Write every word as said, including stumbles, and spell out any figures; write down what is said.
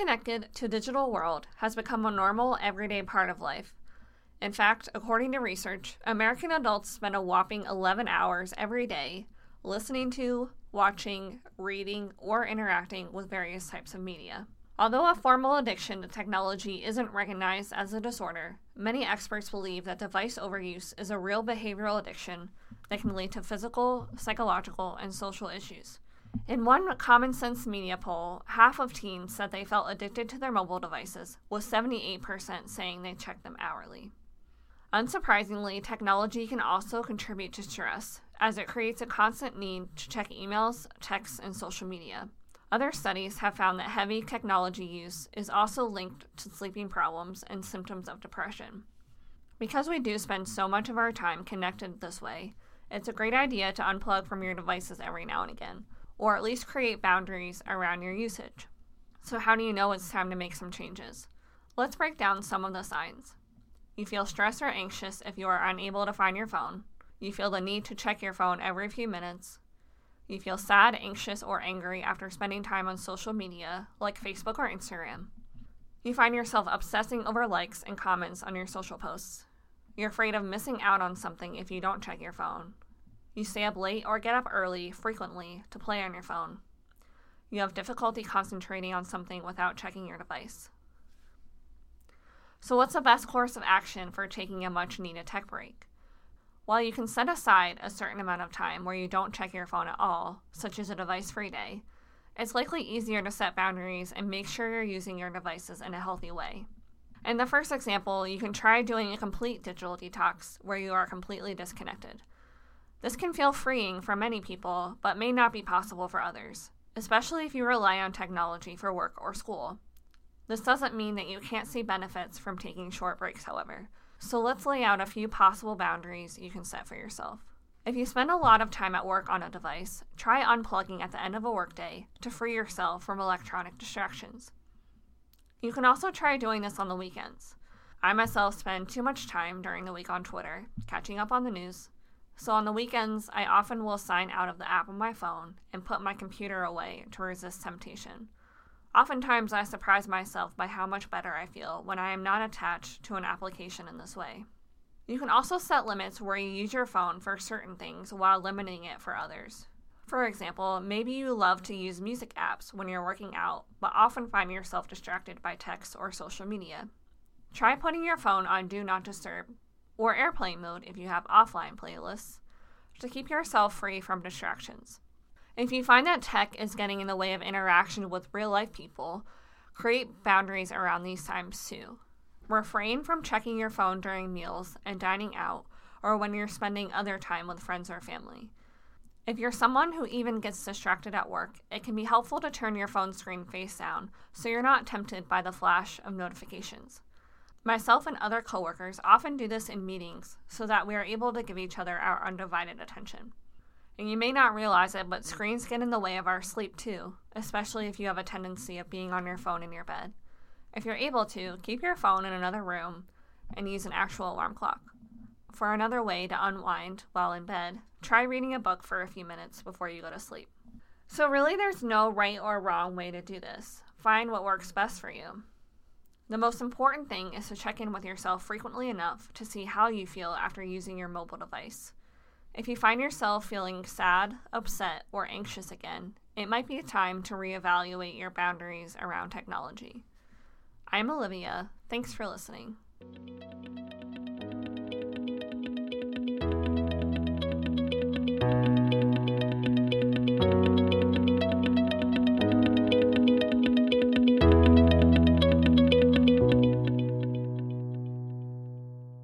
connected to digital world has become a normal, everyday part of life. In fact, according to research, American adults spend a whopping eleven hours every day listening to, watching, reading, or interacting with various types of media. Although a formal addiction to technology isn't recognized as a disorder, many experts believe that device overuse is a real behavioral addiction that can lead to physical, psychological, and social issues. In one Common Sense Media poll, half of teens said they felt addicted to their mobile devices, with seventy-eight percent saying they check them hourly. Unsurprisingly, technology can also contribute to stress, as it creates a constant need to check emails, texts, and social media. Other studies have found that heavy technology use is also linked to sleeping problems and symptoms of depression. Because we do spend so much of our time connected this way, it's a great idea to unplug from your devices every now and again, or at least create boundaries around your usage. So how do you know it's time to make some changes? Let's break down some of the signs. You feel stressed or anxious if you are unable to find your phone. You feel the need to check your phone every few minutes. You feel sad, anxious, or angry after spending time on social media, like Facebook or Instagram. You find yourself obsessing over likes and comments on your social posts. You're afraid of missing out on something if you don't check your phone. You stay up late or get up early frequently to play on your phone. You have difficulty concentrating on something without checking your device. So what's the best course of action for taking a much-needed tech break? While you can set aside a certain amount of time where you don't check your phone at all, such as a device-free day, it's likely easier to set boundaries and make sure you're using your devices in a healthy way. In the first example, you can try doing a complete digital detox where you are completely disconnected. This can feel freeing for many people, but may not be possible for others, especially if you rely on technology for work or school. This doesn't mean that you can't see benefits from taking short breaks, however. So let's lay out a few possible boundaries you can set for yourself. If you spend a lot of time at work on a device, try unplugging at the end of a workday to free yourself from electronic distractions. You can also try doing this on the weekends. I myself spend too much time during the week on Twitter, catching up on the news. So on the weekends, I often will sign out of the app on my phone and put my computer away to resist temptation. Oftentimes, I surprise myself by how much better I feel when I am not attached to an application in this way. You can also set limits where you use your phone for certain things while limiting it for others. For example, maybe you love to use music apps when you're working out, but often find yourself distracted by text or social media. Try putting your phone on Do Not Disturb, or airplane mode if you have offline playlists, to keep yourself free from distractions. If you find that tech is getting in the way of interaction with real-life people, create boundaries around these times too. Refrain from checking your phone during meals and dining out, or when you're spending other time with friends or family. If you're someone who even gets distracted at work, it can be helpful to turn your phone screen face down so you're not tempted by the flash of notifications. Myself and other coworkers often do this in meetings so that we are able to give each other our undivided attention. And you may not realize it, but screens get in the way of our sleep too, especially if you have a tendency of being on your phone in your bed. If you're able to, keep your phone in another room and use an actual alarm clock. For another way to unwind while in bed, try reading a book for a few minutes before you go to sleep. So really, there's no right or wrong way to do this. Find what works best for you. The most important thing is to check in with yourself frequently enough to see how you feel after using your mobile device. If you find yourself feeling sad, upset, or anxious again, it might be time to reevaluate your boundaries around technology. I'm Olivia. Thanks for listening.